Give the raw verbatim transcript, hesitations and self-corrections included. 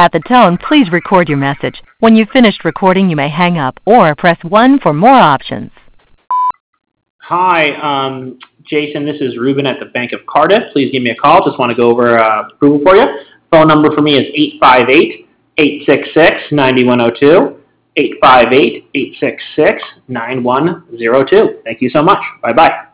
At the tone, please record your message. When you've finished recording, you may hang up or press one for more options. Hi, um, Jason. This is Ruben at the Bank of Cardiff. Please give me a call. Just want to go over uh, approval for you. Phone number for me is eight five eight, eight six six, nine one zero two, eight five eight, eight six six, nine one zero two. Thank you so much. Bye-bye.